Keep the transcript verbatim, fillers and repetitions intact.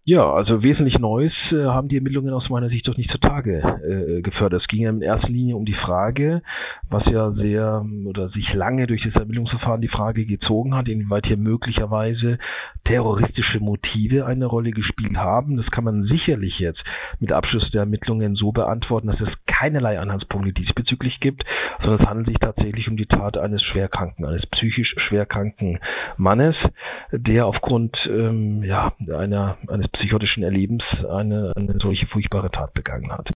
Ja, also wesentlich Neues äh, haben die Ermittlungen aus meiner Sicht doch nicht zutage äh, gefördert. Es ging ja in erster Linie um die Frage, was ja sehr oder sich lange durch das Ermittlungsverfahren die Frage gezogen hat, inwieweit hier möglicherweise terroristische Motive eine Rolle gespielt haben. Das kann man sicherlich jetzt mit Abschluss der Ermittlungen so beantworten, dass es keinerlei Anhaltspunkte diesbezüglich gibt, sondern es handelt sich tatsächlich um die Tat eines schwerkranken, eines psychisch schwerkranken Mannes, der aufgrund ähm, ja, einer, eines psychotischen Erlebens eine, eine solche furchtbare Tat begangen hat.